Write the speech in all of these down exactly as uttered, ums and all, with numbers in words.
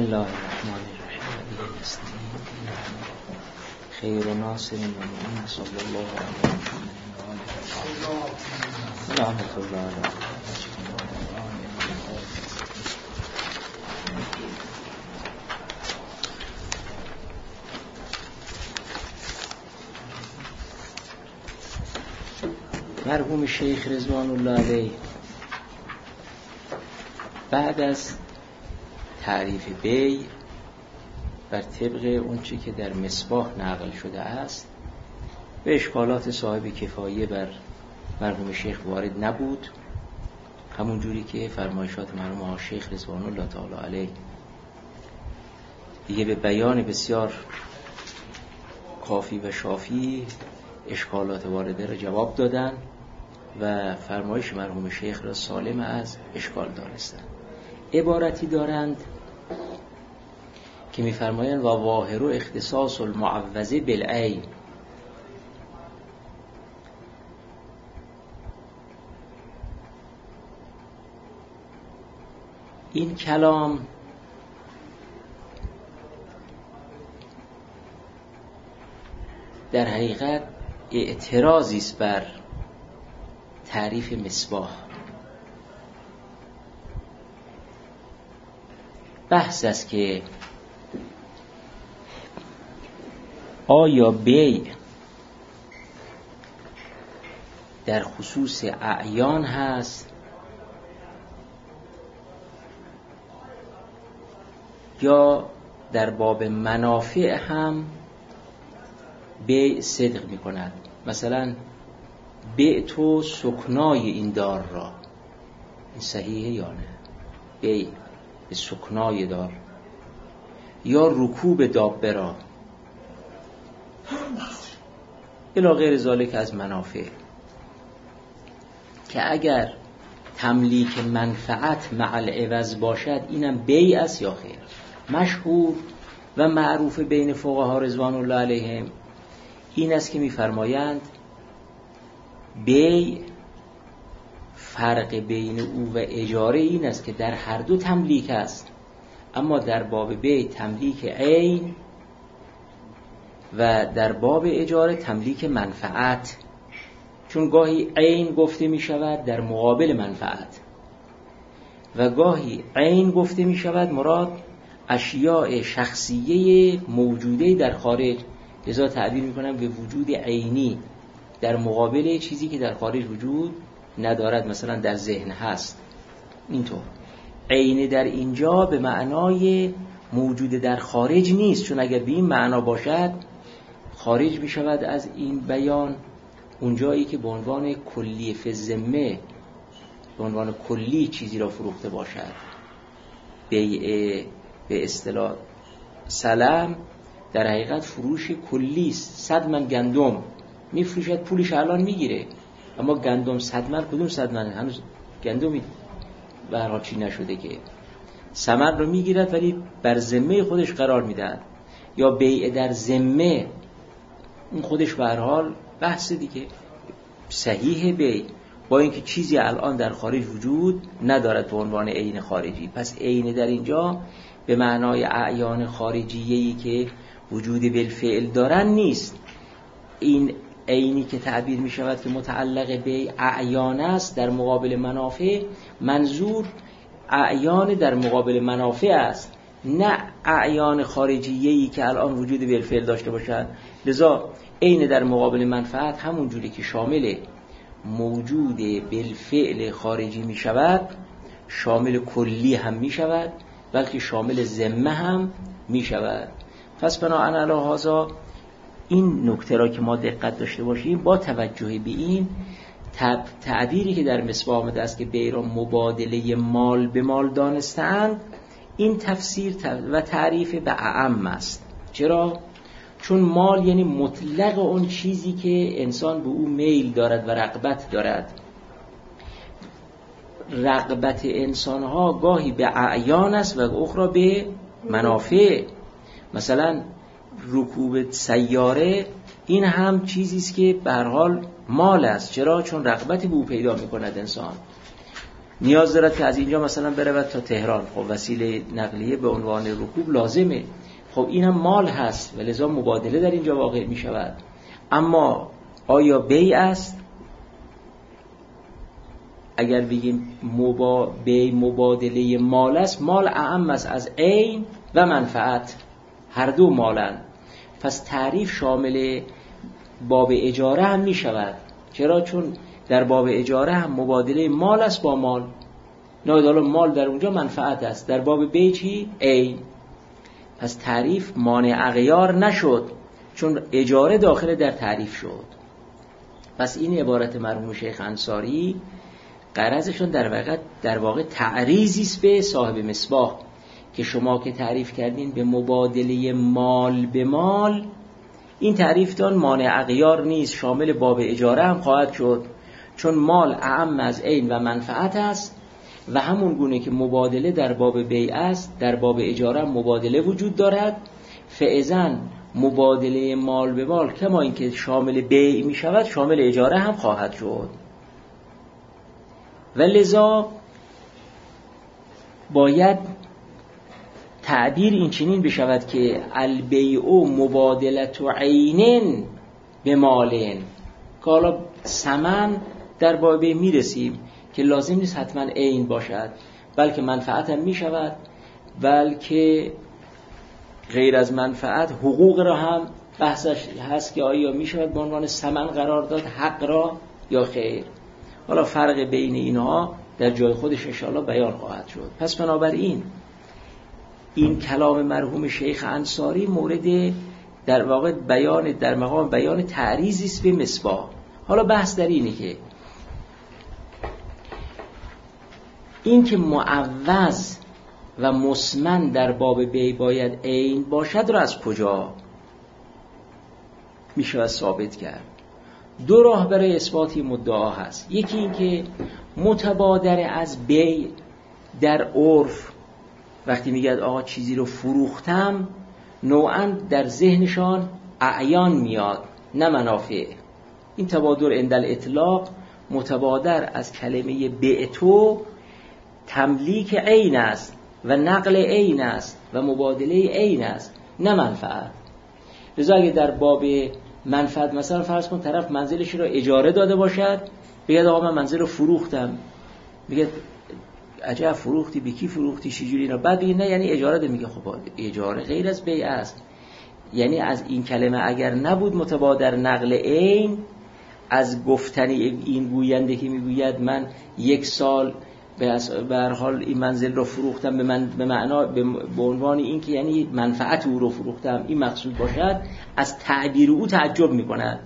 الله الرحمن الرحیم. خیر ناصر المؤمنین صلی الله علیه و آله رحمت الله علیه. مرحوم شیخ رضوان الله علیه بعد از تعریف بی بر طبق اونچه که در مصباح نقل شده است به اشکالات صاحب کفایه بر مرحوم شیخ وارد نبود، همون جوری که فرمایشات مرحوم شیخ رضوان الله تعالی علیه دیگه به بیان بسیار کافی و شافی اشکالات وارده را جواب دادن و فرمایش مرحوم شیخ را سالم از اشکال دانستند. عبارتی دارند که می‌فرمایند و ظاهر اختصاص المعوذ بالعین. این کلام در حقیقت اعتراضی است بر تعریف مصباح. بحث است که آیا بیع در خصوص اعیان هست یا در باب منافع هم بیع صدق می کند. مثلا بیع تو سکنای این دار را، این صحیحه یا نه؟ بیع به سکنای دار یا رکوب دابه را الی غیر ذالک از منافع، که اگر تملیک منفعت مع العوض باشد اینم بیع است یا خیر. مشهور و معروف بین فقها رضوان الله علیهم این است که می‌فرمایند بیع فرق بین او و اجاره این است که در هر دو تملیک است، اما در باب بیع تملیک عین و در باب اجاره تملیک منفعت، چون گاهی عین گفته می شود در مقابل منفعت و گاهی عین گفته می شود مراد اشیاء شخصیه موجوده در خارج، لذا تعبیر می کنم به وجود عینی در مقابل چیزی که در خارج وجود ندارد، مثلا در ذهن هست. اینطور عین در اینجا به معنای موجود در خارج نیست، چون اگر به این معنا باشد خارج می شود از این بیان اونجایی که به عنوان کلی فی الذمه، به عنوان کلی چیزی را فروخته باشد. بیع به اصطلاح سلم در حقیقت فروش کلی است. صد من گندم میفروشد، پولش الان میگیره، اما گندم صد من کدوم صد من؟ هنوز گندمی به هر حال چی نشده که ثمر رو میگیرد ولی بر ذمه خودش قرار میدهد. یا بیع در ذمه، اون خودش به هر حال بحث دیگه صحیح بیع، با اینکه چیزی الان در خارج وجود ندارد به عنوان عین خارجی. پس عین در اینجا به معنای اعیان خارجیه‌ای که وجود بالفعل دارن نیست. این عینی که تعبیر می شود که متعلق به اعیان است در مقابل منافع، منظور اعیان در مقابل منافع است، نه اعیان خارجیه‌ای که الان وجود بالفعل داشته باشد. لذا عین در مقابل منفعت همون جوری که شامل موجود بالفعل خارجی می شود، شامل کلی هم می شود، بلکه شامل ذمه هم می شود. پس بناهن علی هذا این نکته را که ما دقت داشته باشیم، با توجه به این تعبیری که در مصباح آمده است که بیع را مبادله مال به مال دانستند، این تفسیر و تعریف به اعم است. چرا؟ چون مال یعنی مطلق اون چیزی که انسان به او میل دارد و رغبت دارد. رغبت انسانها گاهی به اعیان است و اخرى به منافع. مثلا رکوب سیاره این هم چیزی است که به هر حال مال است. چرا؟ چون رغبتی به او پیدا می‌کند انسان. نیاز دارد که از اینجا مثلا برود تا تهران، خب وسیله نقلیه به عنوان رکوب لازمه، خب این هم مال هست و لذا مبادله در اینجا واقع می شود. اما آیا بیع است؟ اگر بگیم مبا... بیع مبادله مال است، مال اعم است از عین و منفعت، هر دو مالن، پس تعریف شامل باب اجاره هم می شود. چرا؟ چون در باب اجاره هم مبادله مال است با مال، نه مال در اونجا منفعت است، در باب بیع چی؟ عین. پس تعریف مانع اغیار نشد چون اجاره داخل در تعریف شد. پس این عبارت مرحوم شیخ انصاری غرضشون در واقع در واقع تعریضی است به صاحب مصباح که شما که تعریف کردین به مبادله مال به مال، این تعریفتان مانع اغیار نیست، شامل باب اجاره هم خواهد شد، چون مال اعم از عین و منفعت است و همون گونه که مبادله در باب بیع است، در باب اجاره هم مبادله وجود دارد. فاذا مبادله مال به مال کما اینکه شامل بیع می شود، شامل اجاره هم خواهد شد. و لذا باید تعبیر این چنین بشود که البیع مبادلت عین به مالین، که حالا ثمن در باب بیع می رسیم که لازم نیست حتما عین باشد، بلکه منفعت هم می شود، بلکه غیر از منفعت حقوق را هم بحثش هست که آیا می شود به عنوان ثمن قرار داد حق را یا خیر. حالا فرق بین اینها در جای خودش انشاءالله بیان خواهد شد. پس بنابراین این کلام مرحوم شیخ انصاری مورد در واقع بیان در مقام بیان تعریضی است به مصباح. حالا بحث در اینه که این که معوض و مسمن در باب بیع باید عین باشد را از کجا می شود ثابت کرد؟ دو راه برای اثبات مدعا هست. یکی این که متبادر از بیع در عرف وقتی میگه آقا چیزی رو فروختم، نوعاً در ذهنشان اعیان میاد نه منافع. این تبادر عند الاطلاق متبادر از کلمه بعتو تملیک عین است و نقل عین است و مبادله عین است نه منفعت. لذا اگه در باب منفعت مثلا فرض کن طرف منزلش رو اجاره داده باشد، بگه آقا من منزل رو فروختم، میگه عجب فروختی، به کی فروختی، چجوری اینا، بعد بگه نه یعنی اجاره ده، میگه خب اجاره غیر از بیع است. یعنی از این کلمه اگر نبود متبادر نقل عین، از گفتنی این گوینده که میگوید من یک سال به هر حال این منزل رو فروختم به من به معنا به عنوان این که یعنی منفعت او رو فروختم، این مقصود باشد، از تعبیر او تعجب میکند.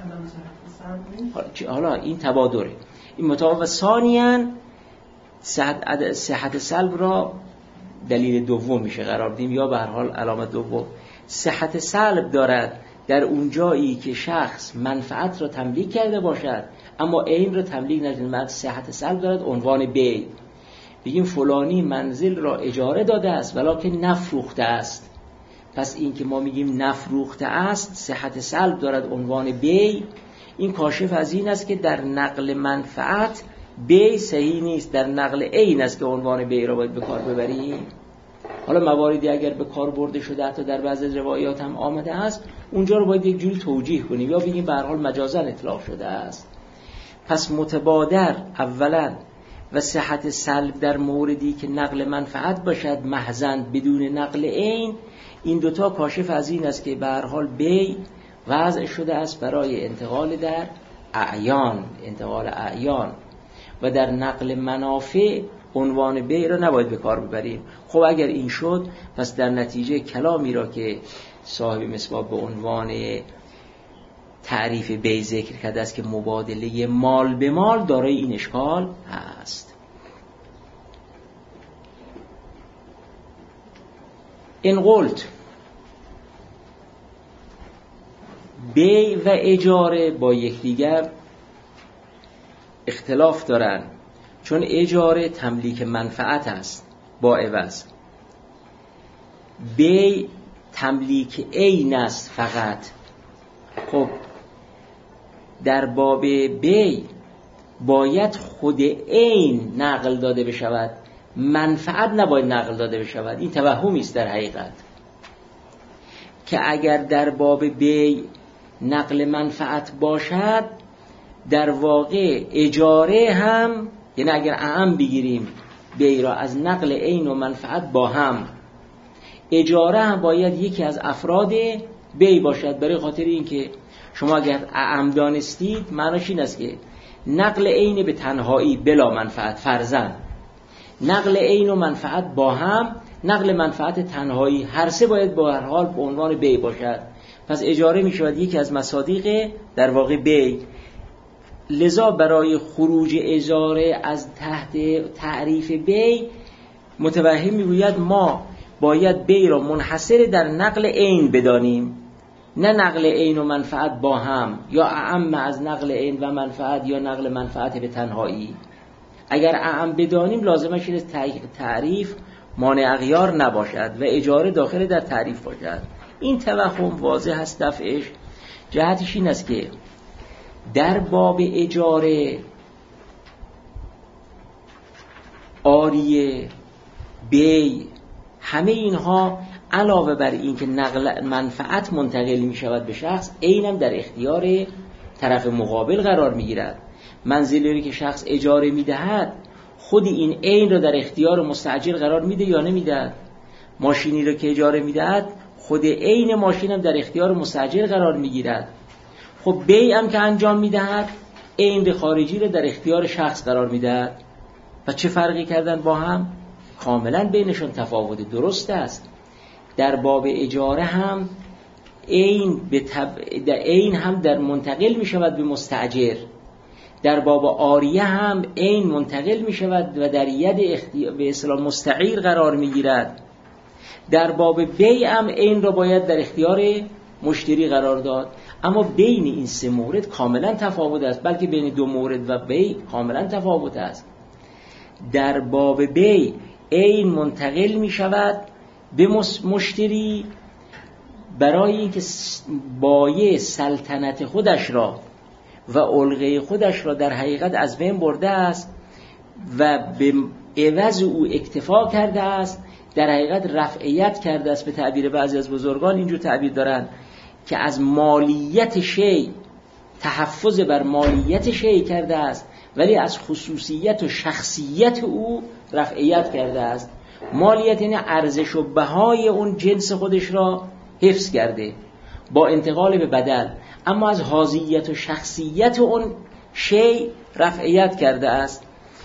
حالا این تبادره، این متوافق. ثانیاً صحت صحت سلب را دلیل دوم میشه قرار بدیم، یا به هر حال علامت دوم. صحت سلب دارد در اون جایی که شخص منفعت را تملیک کرده باشد اما عین را تملیک نکرده. صحت سلب دارد عنوان بیع، بگیم فلانی منزل را اجاره داده است ولکن نفروخته است. پس این که ما میگیم نفروخته است صحت سلب دارد عنوان بیع. این کاشف از این است که در نقل منفعت بیع صحیح نیست، در نقل عین است که عنوان بیع را باید به کار ببریم. حالا مواردی اگر به کار برده شده حتی در بعضی روایات هم آمده است، اونجا رو باید یک جوری توجیه کنیم یا بگیم به هر حال مجازاً اطلاق شده است. پس متبادر اولا و صحت سلب در موردی که نقل منفعت باشد محضاً بدون نقل عین، این دوتا کاشف از این است که به هر حال بیع وضع شده است برای انتقال در اعیان، انتقال اعیان، و در نقل منافع عنوان بیع را نباید به کار ببریم. خب اگر این شد پس در نتیجه کلامی را که صاحب مصباح به عنوان تعریف بیع ذکر کرده است که مبادله مال به مال دارای این اشکال هست. این قلت بیع و اجاره با یکدیگر اختلاف دارند، چون اجاره تملیک منفعت است با عوض، بیع تملیک عین است فقط. خب در باب بیع باید خود عین نقل داده بشود، منفعت نباید نقل داده بشود. این توهمی است در حقیقت، که اگر در باب بیع نقل منفعت باشد، در واقع اجاره هم، یعنی اگر اعم بگیریم بیع را از نقل عین و منفعت با هم، اجاره هم باید یکی از افراد بیع باشد. برای خاطر اینکه شما اگر اعم دانستید معناش این است که نقل عین به تنهایی بلا منفعت فرضاً، نقل عین و منفعت با هم، نقل منفعت تنهایی، هر سه باید با هر حال به عنوان بیع باشد. پس اجاره می شود یکی از مصادیق در واقع بیع. لذا برای خروج اجاره از تحت تعریف بیع، متوهم میگوید ما باید بیع را منحصر در نقل عین بدانیم، نه نقل عین و منفعت با هم، یا اعم از نقل عین و منفعت، یا نقل منفعت به تنهایی. اگر اعم بدانیم لازمش اینه تعریف مانع اغیار نباشد و اجاره داخل در تعریف باشد. این توهم واضح است دفعش. جهتش این است که در باب اجاره، عاریه، بیع، همه اینها علاوه بر این که نقل منفعت منتقل می شود به شخص، عینم در اختیار طرف مقابل قرار می گیرد. منزلی که شخص اجاره می دهد، خود این عین را در اختیار مستاجر قرار میده یا نمیدهد؟ ماشینی را که اجاره می دهد، خود عین ماشین هم در اختیار مستاجر قرار می گیرد. خب بیع هم که انجام می دهد، عین خارجی را در اختیار شخص قرار می دهد. و چه فرقی کردن با هم؟ کاملا بینشون تفاوت درست است. در باب اجاره هم عین به تب... عین هم در منتقل می شود به مستاجر. در باب عاریه هم عین منتقل می شود و در ید اختیار به اصطلاح مستعیر قرار می گیرد. در باب بیع هم عین را باید در اختیار مشتری قرار داد. اما بین این سه مورد کاملا تفاوت است، بلکه بین دو مورد و بیع کاملا تفاوت است. در باب بیع عین منتقل می شود به مشتری برای اینکه بایع سلطنت خودش را و علقه خودش را در حقیقت از بین برده است و به عوض او اکتفا کرده است، در حقیقت رفعیت کرده است. به تعبیر بعضی از بزرگان اینجور تعبیر دارند که از مالیت شیء تحفظ بر مالیت شیء کرده است، ولی از خصوصیت و شخصیت او رفعیت کرده است. مالیت یعنی ارزش و بهای اون جنس خودش را حفظ کرده با انتقال به بدل، اما از حاضیت و شخصیت اون شیء رفعیت کرده است.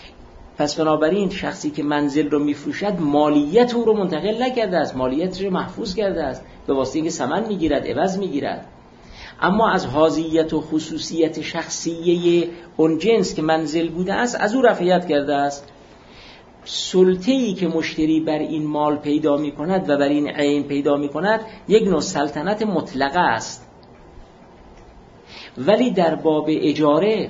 پس بنابراین شخصی که منزل رو میفروشد مالیت او رو منتقل نکرده است، مالیتش رو محفوظ کرده است به واسطه اینکه ثمن میگیرد، عوض میگیرد. اما از حاضیت و خصوصیت شخصیه اون جنس که منزل بوده است از او رفعیت کرده است. سلطه‌ای که مشتری بر این مال پیدا می‌کند و بر این عین پیدا می‌کند یک نوع سلطنت مطلقه است. ولی در باب اجاره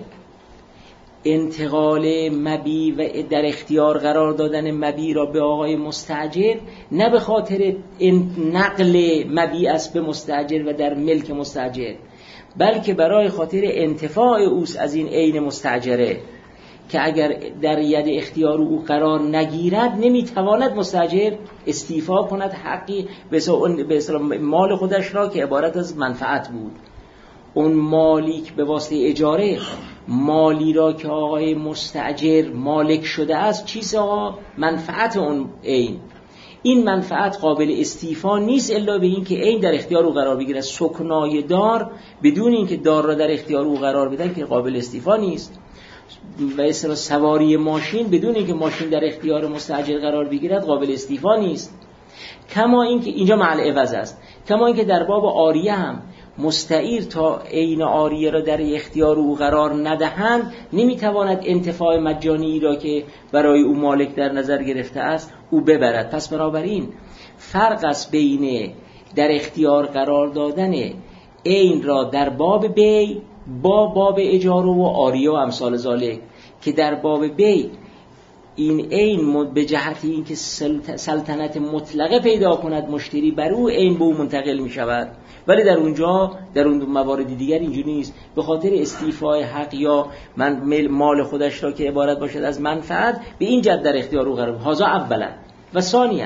انتقال مبیع و در اختیار قرار دادن مبیع را به آقای مستاجر، نه به خاطر نقل مبیع است به مستاجر و در ملک مستاجر، بلکه برای خاطر انتفاع اوست از این عین مستاجره، که اگر در ید اختیار او قرار نگیرد نمیتواند مستاجر استیفا کند حقی به اصطلاح مال خودش را که عبارت از منفعت بود. اون مالی که به واسطه اجاره، مالی را که آقای مستاجر مالک شده است، چیز آقا منفعت اون عین. این منفعت قابل استیفا نیست الا به این که عین در اختیار او قرار بگیرد. سکنای دار بدون این که دار را در اختیار او قرار بدن که قابل استیفا نیست. و اصلا سواری ماشین بدون اینکه ماشین در اختیار مستاجر قرار بگیرد قابل استیفا نیست. کما اینکه اینجا محل عوض است. کما اینکه در باب عاریه هم مستعیر تا عین عاریه را در اختیار او قرار ندهند نمیتواند انتفاع مجانی را که برای او مالک در نظر گرفته است او ببرد. پس بنابراین فرق است بین در اختیار قرار دادن عین را در باب بیع با باب اجاره و عاریه و امثال ذالک، که در باب بیع این عین به جهت اینکه سلطنت مطلقه پیدا کند مشتری بر او، عین به او منتقل می شود. ولی در اونجا در اون موارد دیگر اینجوری نیست. به خاطر استیفای حق یا من مال خودش را که عبارت باشد از منفعت، به این جد در اختیار او قرار. هذا اولا. و ثانیا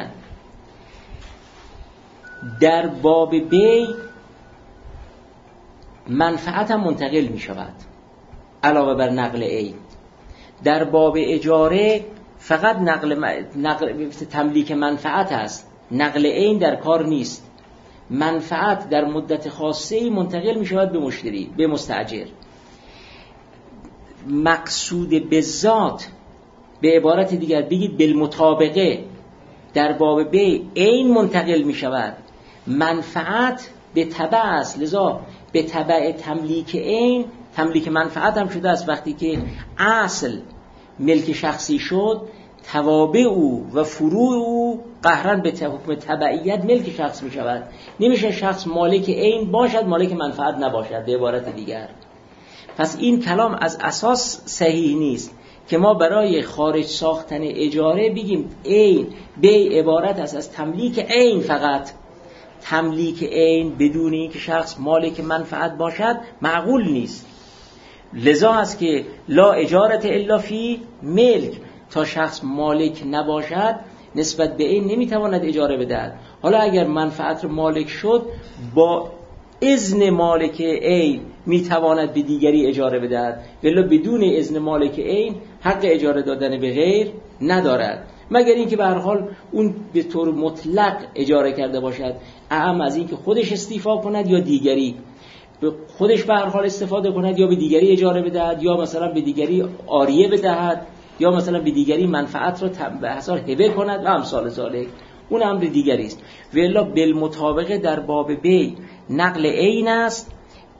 در باب بی منفعت هم منتقل می شود علاوه بر نقل عین. در باب اجاره فقط نقل, نقل تملیک منفعت است، نقل عین در کار نیست. منفعت در مدت خاصه‌ای منتقل می شود به مشتری، به مستاجر. مقصود به ذات، به عبارت دیگر بگید بالمطابقه، در باب بی عین منتقل می شود، منفعت به تبع است. لذا به تبع تملیک عین تملیک منفعت هم شده است. وقتی که اصل ملک شخصی شد، توابع او و فروع او قهرن به حکم تبعیت ملک شخص می شود. نمیشه شخص مالک عین باشد مالک منفعت نباشد، به عبارت دیگر. پس این کلام از اساس صحیح نیست که ما برای خارج ساختن اجاره بگیم عین به عبارت است از تملیک عین فقط. تملیک عین بدون اینکه شخص مالک منفعت باشد معقول نیست. لذا است که لا اجارت الا فی ملک، تا شخص مالک نباشد نسبت به عین نمیتواند اجاره بدهد. حالا اگر منفعت رو مالک شد، با اذن مالک عین میتواند به دیگری اجاره بدهد، ولی بدون اذن مالک عین حق اجاره دادن به غیر ندارد، مگر اینکه به هر حال اون به طور مطلق اجاره کرده باشد، اعم از اینکه خودش استیفا کند یا دیگری. به خودش به هر حال استفاده کند یا به دیگری اجاره بدهد، یا مثلا به دیگری عاریه بدهد، یا مثلا به دیگری منفعت را به حساب هبه کند و امثال ذالک. اون امر دیگری است. و الا بالمطابقه در باب بی نقل عین است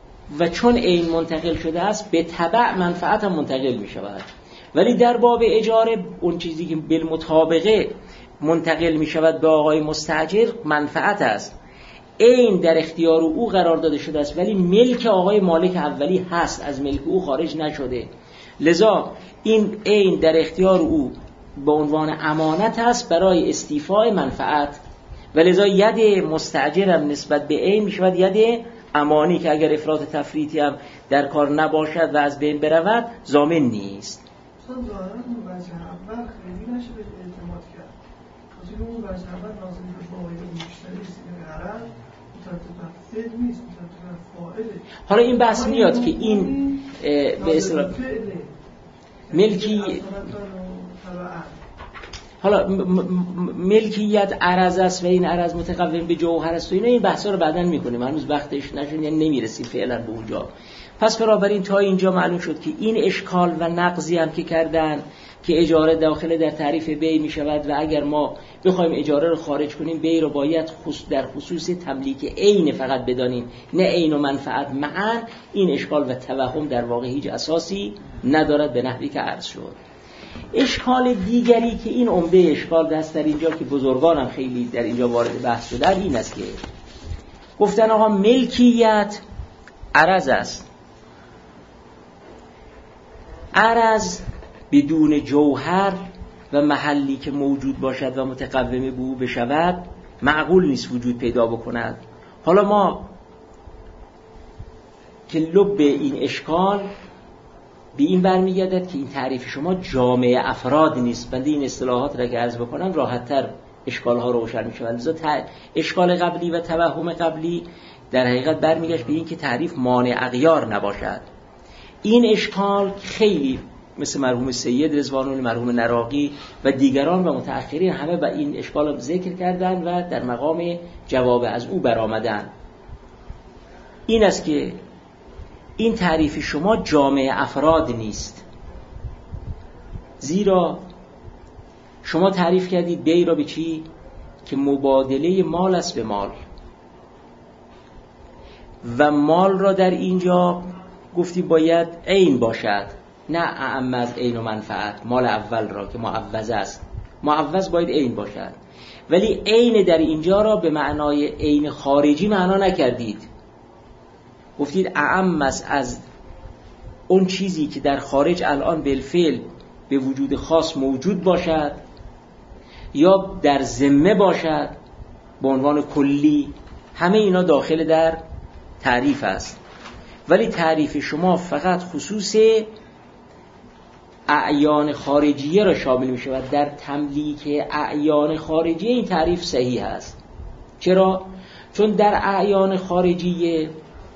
و چون عین منتقل شده است به تبع منفعت هم منتقل می شود. ولی در باب اجاره اون چیزی که بالمطابقه منتقل می شود به آقای مستاجر منفعت است. عین در اختیار او قرار داده شده است ولی ملک آقای مالک اولی هست، از ملک او خارج نشده. لذا این عین در اختیار او به عنوان امانت است برای استیفای منفعت، و لذا ید مستاجر هم نسبت به عین می شود ید امانی که اگر افراط تفریطی هم در کار نباشد و از بین برود ضامن نیست. اصلا ظاهرا اون وجه اول خیلی نشه به اعتماد کرد. از این اون وجه اول لازم به فاعل مشتری سیم عرب مترتب فعل نیست، مترتب فاعله. حالا این بحث میاد که این به اصطلاح ملکی حالا ملکیت عرض است و این عرض متقوم به جوهر است و اینا، این بحثا رو بعداً میکنیم، هنوز وقتش نشد، یعنی نمیرسیم فعلا به اونجا. پس بنابراین تا اینجا معلوم شد که این اشکال و نقضی هم که کردن که اجاره داخل در تعریف بی می شود و اگر ما بخوایم اجاره رو خارج کنیم بی رو باید در خصوص تملیک عین فقط بدانیم، نه عین و منفعت معا، این اشکال و توهم در واقع هیچ اساسی ندارد به نحوی که عرض شد. اشکال دیگری که این عمده اشکال دست در اینجا که بزرگان هم خیلی در اینجا وارد بحث شدن این است که گفتن آقا ملکیت عرض است، عرض بدون جوهر و محلی که موجود باشد و متقوم به او بشود معقول نیست وجود پیدا بکند. حالا ما که لب این اشکال به این برمیگردد که این تعریف شما جامع افراد نیست. بنده این اصطلاحات را که عرض بکنم راحت‌تر اشکال‌ها رو روشن می‌شود. لذا اشکال قبلی و توهم قبلی در حقیقت برمیگشت به این که تعریف مانع اغیار نباشد. این اشکال خیلی مثل مرحوم سید رضوان، مرحوم نراقی و دیگران و متأخرین همه با این اشکال رو ذکر کردن و در مقام جواب از او برآمدن. این است که این تعریف شما جامع افراد نیست، زیرا شما تعریف کردید بی را به چی؟ که مبادله مال است به مال، و مال را در اینجا گفتی باید عین باشد، نه اعم از عین و منفعت. مال اول را که معوض است، معوض باید عین باشد، ولی عین در اینجا را به معنای عین خارجی معنا نکردید. گفتید اعم از اون چیزی که در خارج الان بالفعل به وجود خاص موجود باشد یا در ذمه باشد به عنوان کلی، همه اینا داخل در تعریف است. ولی تعریف شما فقط خصوص اعیان خارجیه را شامل می شود. در تملیک اعیان خارجیه این تعریف صحیح است. چرا؟ چون در اعیان خارجیه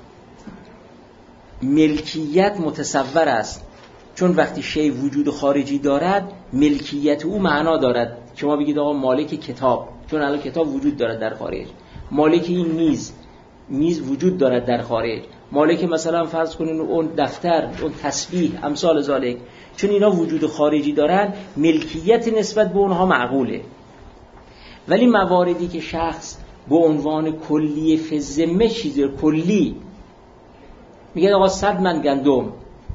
ملکیت متصور است، چون وقتی شی وجود خارجی دارد ملکیت او معنا دارد. شما بگید آقا مالک کتاب، چون الان کتاب وجود دارد در خارج، مالک این میز، میز وجود دارد در خارج، مالک مثلا فرض کنین اون دفتر، اون تسبیح، امثال ذالک، چون اینا وجود خارجی دارن ملکیت نسبت به اونها معقوله. ولی مواردی که شخص به عنوان کلی فی الذمه چیز کلی میگه آقا صد من گندم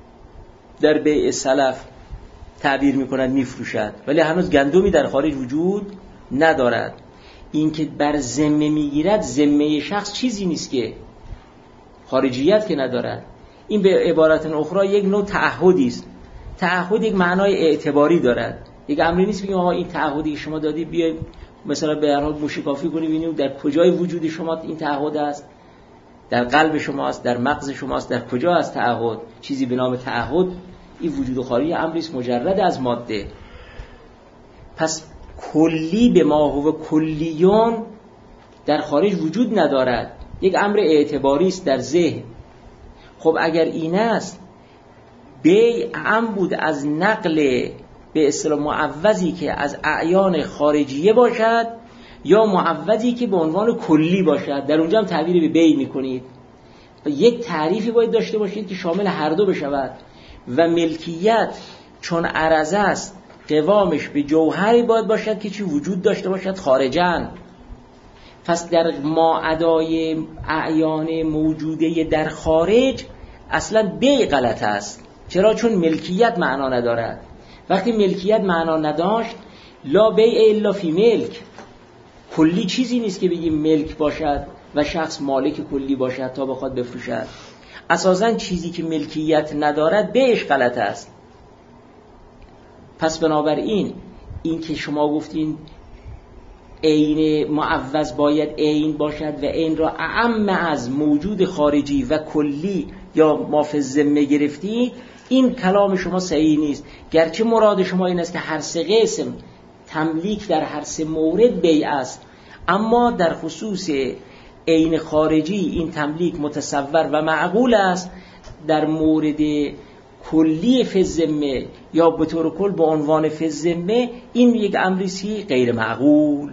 در بیع سلف تعبیر میکند میفروشد، ولی هنوز گندمی در خارج وجود ندارد. این که بر ذمه میگیرد، ذمه شخص چیزی نیست که خارجیت که ندارد. این به عبارت اخرى یک نوع تعهدی است. تعهد یک معنای اعتباری دارد. یک امری نیست بگیم آقا این تعهدی که شما دادی بیاید مثلا به هر حال موشکافی کنیم ببینیم در کجای وجود شما این تعهد است، در قلب شماست، در مغز شماست، در کجا است تعهد؟ چیزی به نام تعهد این وجود خارجی امری است مجرد از ماده. پس کلی به ما هو کلیون در خارج وجود ندارد، یک امر اعتباری است در ذهن. خب اگر این است بیع ام بود از نقل به اصطلاح معوضی که از اعیان خارجیه باشد یا معوضی که به عنوان کلی باشد، در اونجا هم تعبیر به بیع میکنید. یک تعریفی باید داشته باشید که شامل هر دو بشود و ملکیت چون عرضه است قوامش به جوهری باید باشد که چی وجود داشته باشد خارجاً. پس در ماعدای اعیان موجوده در خارج اصلا بیع غلط است. چرا؟ چون ملکیت معنا ندارد. وقتی ملکیت معنا نداشت لا بیع الا فی ملک، کلی چیزی نیست که بگیم ملک باشد و شخص مالک کلی باشد تا بخواد بفروشد. اساساً چیزی که ملکیت ندارد بیعش غلط است. پس بنابراین این که شما گفتین عین معوض باید عین باشد و عین را اعم از موجود خارجی و کلی یا ما فی الذمه گرفتی، این کلام شما صحیح نیست. گرچه مراد شما این است که هر سه قسم تملیک در هر سه مورد بیع است، اما در خصوص عین خارجی این تملیک متصور و معقول است. در مورد کلی فی الذمه یا به طور کل به عنوان فی الذمه این یک امری غیر معقول.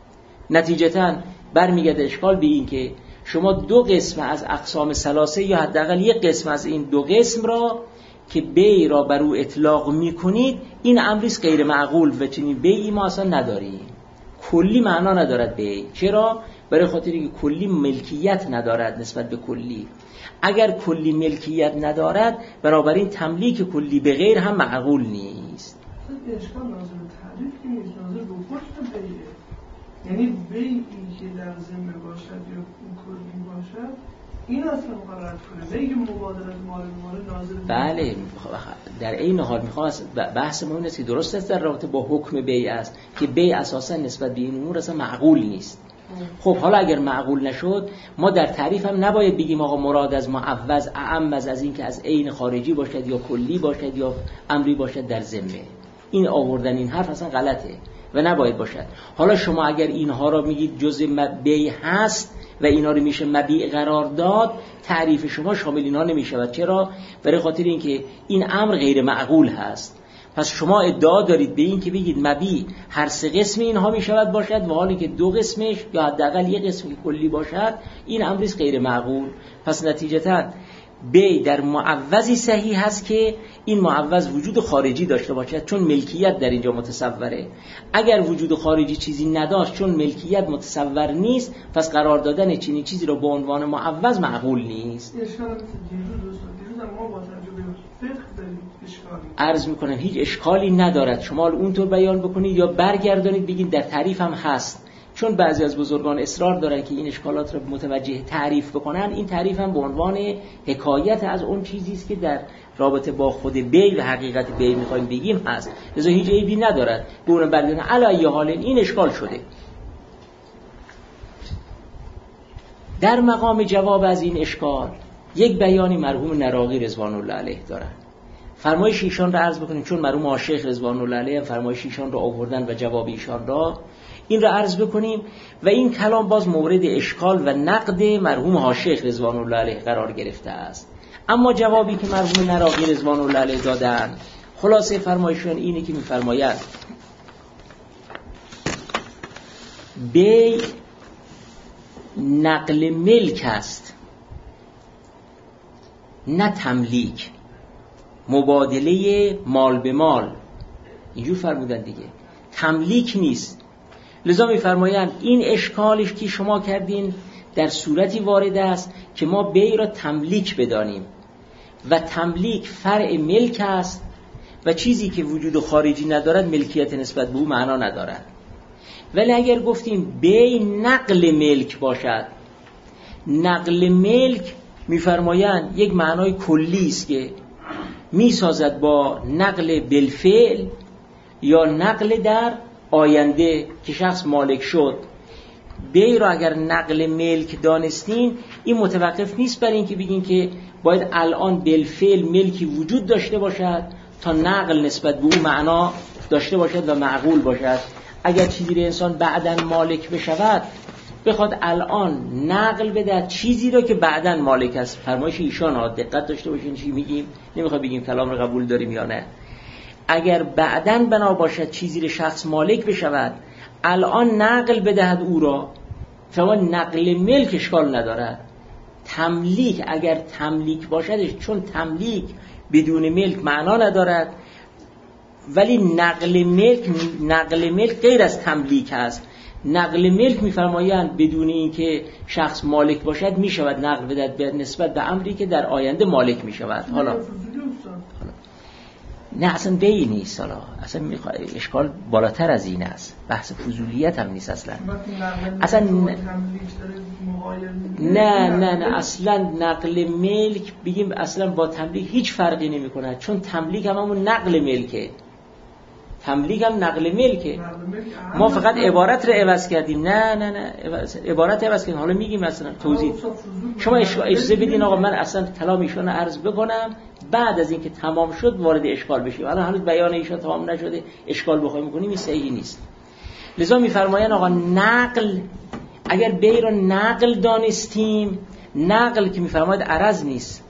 نتیجتاً برمیگرده اشکال به این که شما دو قسم از اقسام ثلاثه یا حداقل یک قسم از این دو قسم را که بیع را بر او اطلاق میکنید این امری غیر معقول و چنین بیعی ما اصلا نداریم. کلی معنا ندارد بیع. چرا؟ برای خاطر اینکه کلی ملکیت ندارد نسبت به کلی. اگر کلی ملکیت ندارد بنابراین تملیک کلی به غیر هم معقول نیست. اشکال ناظر تعریف که نیست، ناظر به حکم بیعه. یعنی بیعی که در ذمه باشد یا کلی باشد این اصلا مقررت کنه. بیعی مبادله مال به مال ناظر. بله، در این حال میخوام بحث ما این است که درست است در رابطه با حکم بیع است که بیع اساسا نسبت به این امور اصلا معقول نیست. خب حالا اگر معقول نشد ما در تعریف هم نباید بگیم آقا مراد از معوض اعم از از این که از عین خارجی باشد یا کلی باشد یا امری باشد در ذمه. این آوردن این حرف اصلا غلطه و نباید باشد. حالا شما اگر اینها را میگید جزء بیع هست و اینا رو میشه مبیع قرار داد، تعریف شما شامل اینا نمیشود. چرا؟ برای خاطر اینکه این امر غیر معقول هست. پس شما ادعا دارید به این که بگید مبیع هر سه قسم اینها میشود باشد و حالی که دو قسمش یا حداقل یک قسم کلی باشد این امر غیر معقول. پس نتیجتاً بیع در معوضی صحیح هست که این معوض وجود خارجی داشته باشد چون ملکیت در اینجا متصوره. اگر وجود خارجی چیزی نداشت چون ملکیت متصور نیست، پس قرار دادن چنین چیزی رو به عنوان معوض معقول نیست. عرض میکنم هیچ اشکالی ندارد شما اونطور بیان بکنید یا برگردانید بگید در تعریف هم هست چون بعضی از بزرگان اصرار دارن که این اشکالات رو متوجه تعریف بکنن، این تعریف هم به عنوان حکایت از اون چیزی است که در رابطه با خود بی و حقیقت بی میخوایم بگیم هست، لذا هیچ عیبی ندارد به اون برگردن. علی حال این اشکال شده. در مقام جواب از این اشکال یک بیانی مرحوم نراقی رضوان الله علیه دارن. فرمایش ایشان را عرض بکنیم، چون مرحوم آشیخ رضوان الله علیه فرمایش ایشان را آوردن و جواب ایشان را این را عرض بکنیم و این کلام باز مورد اشکال و نقد مرحوم آشیخ رضوان الله علیه قرار گرفته است. اما جوابی که مرحوم نراقی رضوان الله علیه دادن، خلاصه فرمایششون اینه که می‌فرمایند بی نقل ملک است نه تملیک، مبادله مال به مال، اینجور فرمودن دیگه، تملیک نیست. لذا میفرمایند این اشکالش که شما کردین در صورتی وارد است که ما بی را تملیک بدانیم و تملیک فرع ملک است و چیزی که وجود خارجی ندارد ملکیت نسبت به او معنا ندارد. ولی اگر گفتیم بی نقل ملک باشد، نقل ملک میفرمایند یک معنای کلی است که میسازد با نقل بالفعل یا نقل در آینده که شخص مالک شد. بی را اگر نقل ملک دانستین، این متوقف نیست بر این که بگین که باید الان بالفعل ملکی وجود داشته باشد تا نقل نسبت به او معنا داشته باشد و معقول باشد. اگر چیزی را انسان بعداً مالک بشود، بخواد الان نقل بده چیزی را که بعداً مالک است. فرمایش ایشان ها دقت داشته باشین چی میگیم، نمیخواد بگیم کلام رو قبول داریم یا نه. اگر بعداً بنا باشد چیزی را شخص مالک بشود، الان نقل بدهد او را، فما نقل ملک اشکال ندارد. تملیک اگر تملیک باشدش، چون تملیک بدون ملک معنا ندارد، ولی نقل ملک نقل ملک غیر از تملیک است. نقل ملک میفرمایند بدون اینکه شخص مالک باشد میشود نقل بدهد به نسبت به امری که در آینده مالک میشود. حالا نه اصلا بی نیست، حالا اصلا اشکال بالاتر از این است، بحث فضولیت هم نیست اصلا. اصلا نه نه نه اصلا نقل ملک بگیم اصلا با تملیک هیچ فرقی نمی کند، چون تملیک هم همون نقل ملکه، تملیک هم نقل ملکه. ما فقط عبارت رو عوض کردیم. نه نه نه عبارت عوض کردیم. حالا میگیم مثلا توضیح. شما اجازه بدین آقا من اصلا کلام ایشون رو عرض بکنم، بعد از اینکه تمام شد وارد اشکال بشیم. الان هنوز بیان ایشون تمام نشده، اشکال بخوایم بکنیم این صحیح نیست. لذا میفرمایند آقا نقل، اگر بی رو نقل دانستیم، نقل که میفرماید عرض نیست،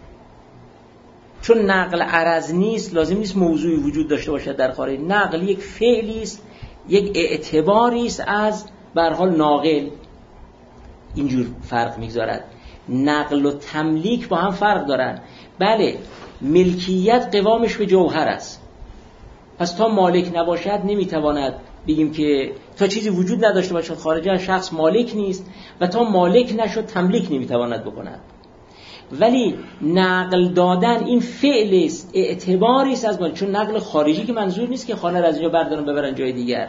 چون نقل عرض نیست لازم نیست موضوعی وجود داشته باشد در خارج. نقل یک فعلی است، یک اعتباری است از به هر حال ناقل. اینجور فرق میگذارد. نقل و تملیک با هم فرق دارن. بله ملکیت قوامش به جوهر است، پس تا مالک نباشد نمیتواند بگیم که تا چیزی وجود نداشته باشد خارجا شخص مالک نیست، و تا مالک نشد تملیک نمیتواند بکند. ولی نقل دادن این فعل است، اعتباری است از مال، چون نقل خارجی که منظور نیست که خانه را از اینجا بردارن ببرن جای دیگر،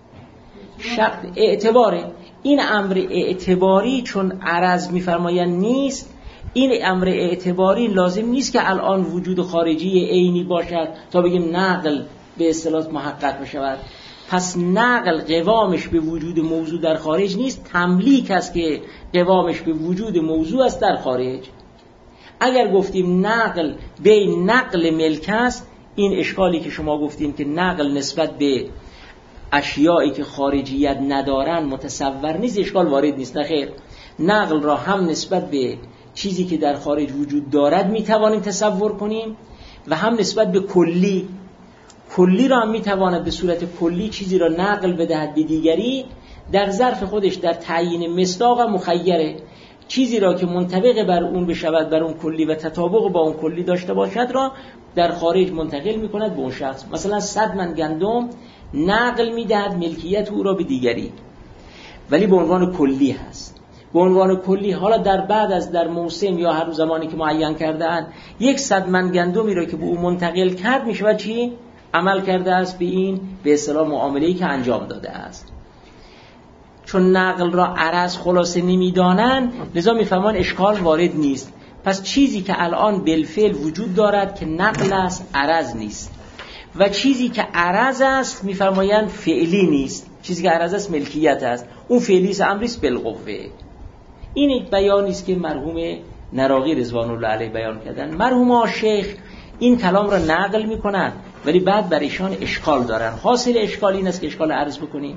شرط اعتباره. این امر اعتباری چون عرض میفرمایند نیست، این امر اعتباری لازم نیست که الان وجود خارجی عینی باشد تا بگیم نقل به اصطلاح محقق بشود. پس نقل قوامش به وجود موضوع در خارج نیست، تملیک است که قوامش به وجود موضوع است در خارج. اگر گفتیم نقل به نقل ملک است، این اشکالی که شما گفتیم که نقل نسبت به اشیایی که خارجیت ندارن متصور نیست، اشکال وارد نیست. نخیر، نقل را هم نسبت به چیزی که در خارج وجود دارد میتوانیم تصور کنیم و هم نسبت به کلی. کلی را هم میتواند به صورت کلی چیزی را نقل بدهد به دیگری، در ظرف خودش در تعیین مصداق مخیره. چیزی را که منطبق بر اون بشود، بر اون کلی و تطابق با اون کلی داشته باشد را در خارج منتقل میکند به اون شخص. مثلا صد من گندم نقل میدهد ملکیت او را به دیگری، ولی به عنوان کلی هست. به عنوان کلی حالا در بعد از در موسم یا هر زمانی که معین کرده اند، یک صد من گندمی را که به او منتقل کرد میشود چی؟ عمل کرده است به این به اصطلاح معامله‌ای که انجام داده است. چون نقل را عرض خلاصه نمیدانند لذا میفهمان اشکال وارد نیست. پس چیزی که الان بالفعل وجود دارد که نقل است عرض نیست و چیزی که عرض است میفرمایند فعلی نیست. چیزی که عرض است ملکیت است، اون فعلی است، امری است بالقوه. این یک بیانی است که مرحوم نراقی رضوان الله علیه بیان کردن. مرحوم شیخ این کلام را نقل میکنن ولی بعد بر ایشان اشکال دارن. حاصل اشکال این است که اشکال عرض بکنیم.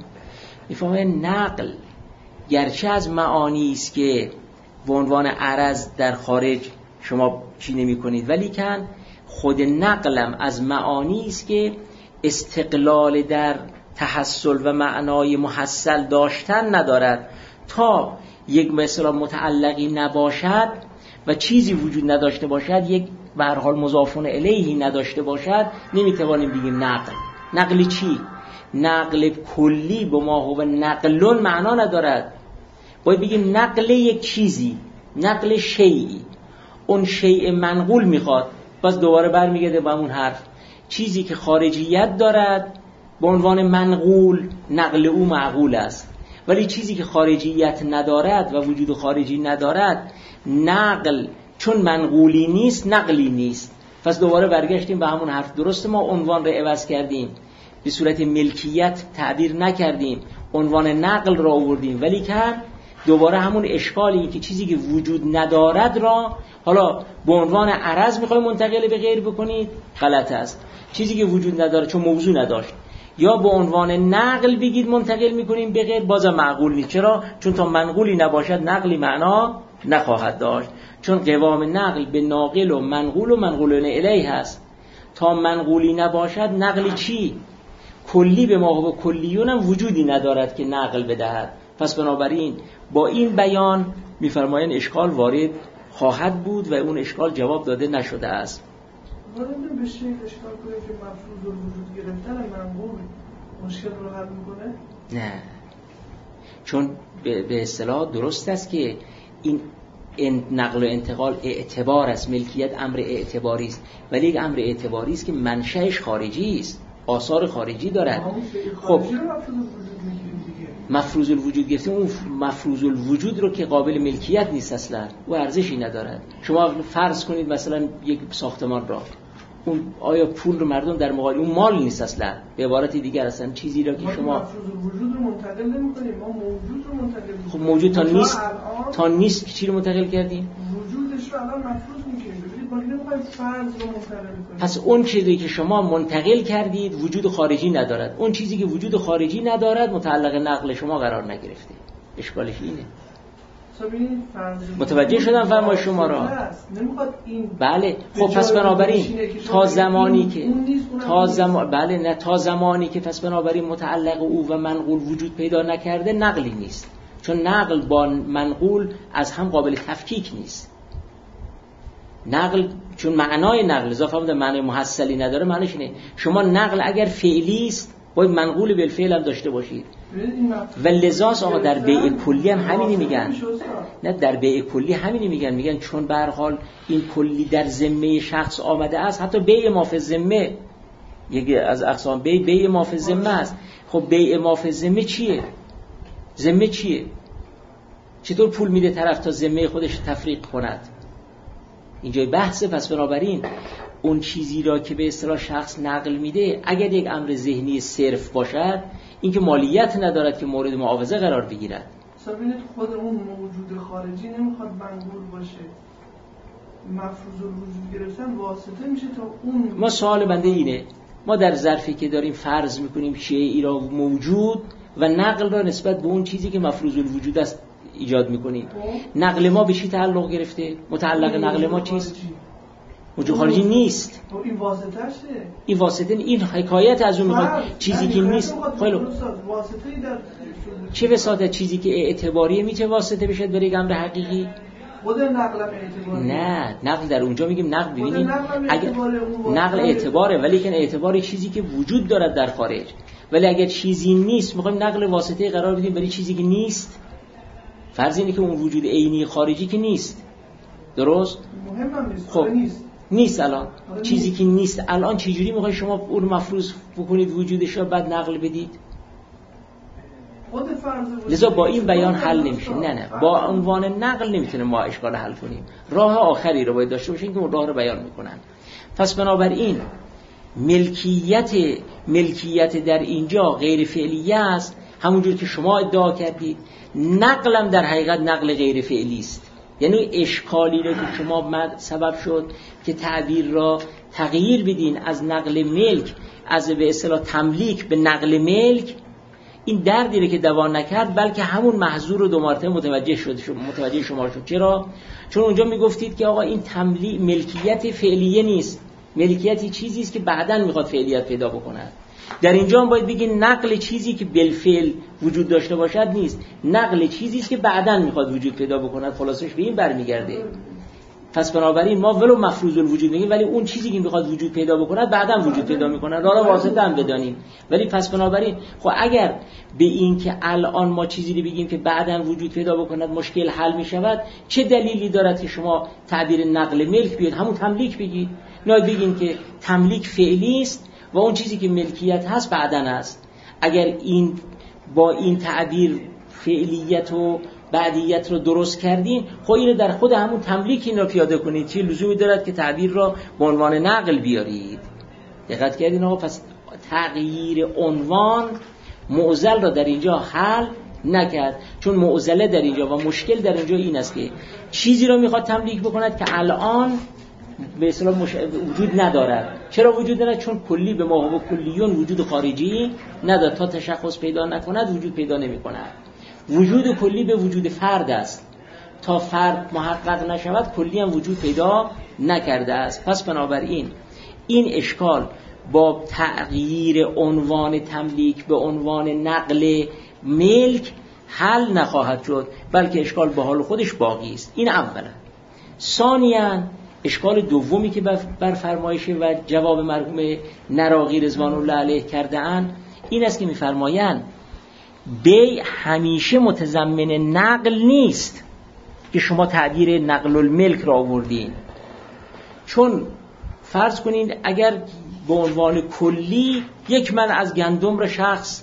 میفهمن نقل گرچه از معانی است که به عنوان عرض در خارج شما چی نمی کنید، ولی کن خود نقلم از معانی است که استقلال در تحصل و معنای محصل داشتن ندارد. تا یک مثلا متعلقی نباشد و چیزی وجود نداشته باشد، یک به هر حال مضافون الیهی نداشته باشد، نمیتوانیم بگیم نقل. نقل چی؟ نقل کلی به ما هو نقلون معنا ندارد. باید بگیم نقل یک چیزی، نقل شیئی. اون شیء منقول میخواد، پس دوباره برمیگرده به همون حرف. چیزی که خارجیت دارد به عنوان منقول، نقل او معقول است. ولی چیزی که خارجیت ندارد و وجود خارجی ندارد، نقل چون منقولی نیست نقلی نیست. پس دوباره برگشتیم به همون حرف. درست ما عنوان رو عوض کردیم، به صورت ملکیت تعبیر نکردیم، عنوان نقل را آوردیم، ولی که دوباره همون اشکالی که چیزی که وجود ندارد را حالا به عنوان عرض میخوایم منتقل به غیر بکنید، غلط است. چیزی که وجود نداره چون موضوع نداشت، یا به عنوان نقل بگید منتقل میکنیم به غیر، بازم معقول نیست. چرا؟ چون تا منقولی نباشد نقلی معنا نخواهد داشت. چون قوام نقل به ناقل و منقول و منقولون الیه هست. تا منقولی نباشد نقلی چی؟ کلی به ما و کلیون هم وجودی ندارد که نقل بدهد. پس بنابراین با این بیان میفرمایند اشکال وارد خواهد بود و اون اشکال جواب داده نشده است. وارد به شیء اشکال کنه که مفروض الوجود گرفتن منقول مشکل رو حل میکنه؟ نه، چون به اصطلاح درست است که این نقل و انتقال اعتبار است، ملکیت امر اعتباری است، ولی یک امر اعتباری است که منشأش خارجی است، آثار خارجی دارد. خب مفروض الوجود گرفتیم، اون مفروض الوجود رو که قابل ملکیت نیست اصلا، او ارزشی ندارد. شما فرض کنید مثلا یک ساختمان را، اون آیا پول رو مردم در مقابل اون مال نیست اصلا، به عبارت دیگر اصلا چیزی را که شما مفروض الوجود رو منتقل نمی‌کنیم، ما موجود رو منتقل می‌کنیم. خب موجود تا نیست تا نیست چی رو منتقل کردیم؟ وجودش رو الان مفروض می‌کنیم. ببینید ما نمی‌خوایم فرض رو منتقل کنیم. پس اون چیزی که شما منتقل کردید وجود خارجی ندارد. اون چیزی که وجود خارجی ندارد متعلق نقل شما قرار نگرفته. اشکالش اینه. متوجه شدم فرمای شما را؟ بله. خب پس بنابراین تا زمانی که تا زمان بله نه تا زمانی که پس بنابراین متعلق او و منقول وجود پیدا نکرده نقلی نیست. چون نقل با منقول از هم قابل تفکیک نیست. نقل چون معنای نقل اضافه به معنای محصلی نداره، معنیش اینه شما نقل اگر فعلی است باید منقول بالفعل هم داشته باشید. و لذاس آقا در بیع کلی هم همینی میگن. نه در بیع کلی همینی میگن، میگن چون به هر حال این کلی در ذمه شخص آمده است، حتی بیع ما فی ذمه یکی از اقسام بیع بیع ما فی ذمه است. خب بیع ما فی ذمه چیه؟ ذمه چیه؟ چطور پول میده طرف تا ذمه خودش تفریق کند؟ اینجای بحثه. پس بنابراین اون چیزی را که به اصطلاح شخص نقل میده اگر یک امر ذهنی صرف باشد، این که مالیت ندارد که مورد معاوضه قرار بگیرد. ببینید خود اون موجود خارجی نمیخواد منقول باشه، مفروض الوجود گرفتن واسطه میشه تا اون. ما سوال بنده اینه، ما در ظرفی که داریم فرض میکنیم شیئی را موجود و نقل را نسبت به اون چیزی که مفروض الوجود است ایجاد میکنیم. نقل ما به چی تعلق گرفته؟ متعلق نقل ما چیست؟ وجود خارجی نیست. این واسطه شه. این واسطه این حکایت از اون میخواد چیزی که نیست. خیلی واسطه‌ای در چه وساطت چیزی که اعتباریه میشه واسطه بشه برای امر حقیقی؟ خود نقل اعتباریه. نه، نقل در اونجا میگیم نقل ببینید اگر نقل اعتباره ولی که اعتبار چیزی که وجود دارد در خارج. ولی اگر چیزی نیست میخوایم نقل واسطه قرار بدیم برای چیزی که نیست. فرض اینه که اون وجود عینی خارجی که نیست. درست؟ مهمم نیست. خب نیست. نیست الان چیزی که نیست الان چجوری میخواید شما اون مفروض بکنید وجودش رو بعد نقل بدید؟ خود فرض وجود لذا با این بیان حل نمیشه. نه نه با عنوان نقل نمیتونه ما اشکال حل کنیم. راه آخری رو باید داشته باشیم که اون راه رو بیان میکنن. پس بنابراین ملکیت ملکیت در اینجا غیر فعلیه است، همونجور که شما ادعا کردید. نقلم در حقیقت نقل غیر فعلی است. یعنی اشکالی رو که شما سبب شد که تعبیر را تغییر بدین از نقل ملک، از به اصطلاح تملیک به نقل ملک، این دردی رو که دوا نکرد بلکه همون محظور رو دو مرتبه متوجه شد متوجه شما شد. چرا؟ چون اونجا میگفتید که آقا این تملیک ملکیت فعلیه نیست، ملکیتی چیزی است که بعداً میخواد فعلیت پیدا بکند. در اینجا هم باید بگین نقل چیزی که بالفعل وجود داشته باشد نیست، نقل چیزی است که بعداً میخواد وجود پیدا بکند. خلاصش به این برمیگرده. پس بنابراین ما ولو مفروض الوجود میگیم، ولی اون چیزی که میخواد وجود پیدا بکند بعداً وجود پیدا میکنه. راه را واسطه هم بدانیم. ولی پس بنابراین خب اگر به این که الان ما چیزی رو بگیم که بعداً وجود پیدا بکند مشکل حل میشود، چه دلیلی دارد که شما تعبیر نقل ملک بیاد همون تملیک بگید؟ نه بگین که تملیک فعلی است و اون چیزی که ملکیت هست بعداً است. اگر این با این تعبیر فعلیت و بعدیت رو درست کردین، خب اینو در خود همون تملیک این رو پیاده کنید. چه لزومی دارد که تعبیر را به عنوان نقل بیارید؟ دقت کردین آقا؟ پس تغییر عنوان معضل را در اینجا حل نکرد، چون معضله در اینجا و مشکل در اینجا این است که چیزی رو میخواد تملیک بکند که الان به اصطلاح مش... وجود ندارد. چرا وجود ندارد؟ چون کلی به ما و کلیون وجود خارجی ندارد. تا تشخص پیدا نکند وجود پیدا نمی‌کند. وجود کلی به وجود فرد است. تا فرد محقق نشود کلی هم وجود پیدا نکرده است. پس بنابراین این اشکال با تغییر عنوان تملیک به عنوان نقل ملک حل نخواهد شد، بلکه اشکال به حال خودش باقی است. این اولا. ثانیاً اشکال دومی که بر فرمایش و جواب مرحوم نراقی رضوان الله علیه کرده اند این است که می‌فرمایند بیع همیشه متضمن نقل نیست که شما تعبیر نقل الملک را آوردین. چون فرض کنید اگر به عنوان کلی یک من از گندم را شخص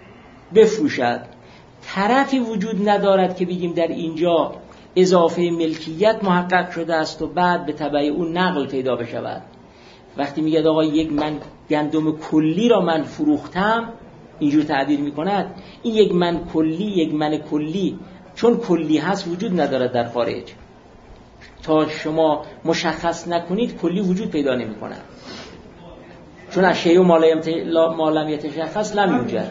بفروشد، طرفی وجود ندارد که بگیم در اینجا اضافه ملکیت محقق شده است و بعد به تبع اون نقل پیدا بشود. وقتی میگه آقا یک من گندم کلی را من فروختم، اینجور تعبیر میکند، این یک من کلی یک من کلی چون کلی هست وجود ندارد در خارج. تا شما مشخص نکنید کلی وجود پیدا نمیکند، چون اشیاء ما لم یتشخص لم یوجد.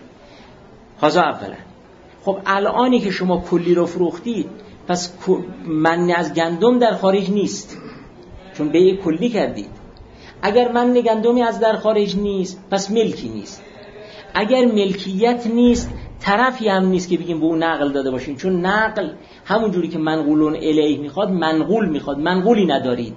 هذا اولا. خب الانی که شما کلی رو فروختید، پس من از گندم در خارج نیست، چون بیع کلی کردید. اگر من گندمی از در خارج نیست، پس ملکی نیست. اگر ملکیت نیست، طرفی هم نیست که بگیم به اون نقل داده باشین، چون نقل همون جوری که منقولون الیه میخواد منقول میخواد، منقولی ندارید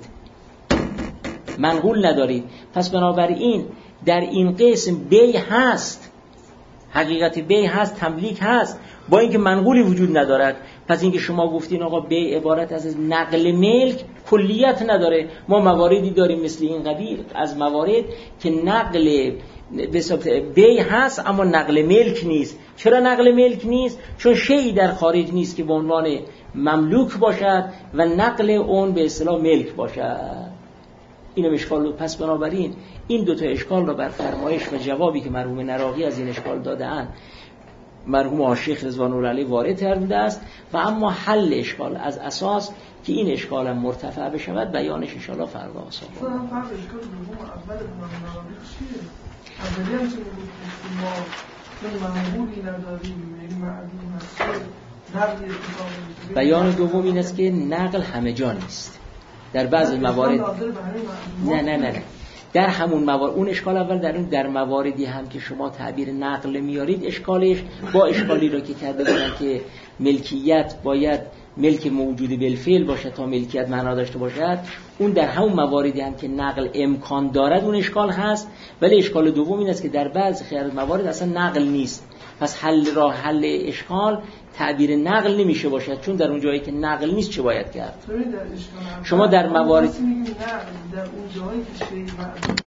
منقول ندارید. پس بنابراین در این قسم بیع هست، حقیقت بیع هست، تملیک هست، با اینکه منقولی وجود ندارد. پس اینکه شما گفتین آقا بیع عبارت از نقل ملک کلیت نداره، ما مواردی داریم مثل این قبیل از موارد که نقل بیع هست اما نقل ملک نیست. چرا نقل ملک نیست؟ چون شیئی در خارج نیست که به عنوان مملوک باشد و نقل اون به اصطلاح ملک باشد. اینم اشکال. پس بنابراین این دو تا اشکال را بر فرمایش و جوابی که مرحوم نراقی از این اشکال داده‌اند مرحوم آشیخ رضوان الله علیه وارد کرده است و اما حل اشکال از اساس که این اشکال هم مرتفع بشود بیانش ان شاء الله فردا آسان. فرق اشکال دوم اول نراقی چیه؟ اولی هم که ما چون منقولی نداریم، یعنی معدوم هست، نقل اتفاقی. بیان دوم این است که نقل همه جا نیست. در بعضی موارد نه نه نه در همون موارد اون اشکال اول در اون در مواردی هم که شما تعبیر نقل میارید اشکالش با اشکالی رو که کرده بودن که ملکیت باید ملک موجود بالفعل باشه تا ملکیت معنا داشته باشد، اون در همون مواردی هم که نقل امکان دارد اون اشکال هست. ولی اشکال دوم این است که در بعضی خیلی موارد اصلا نقل نیست. پس حل راه حل اشکال تعبیر نقل نمیشه باشد، چون در اون جایی که نقل نیست چه باید کرد؟ شما در موارد در اون جایی که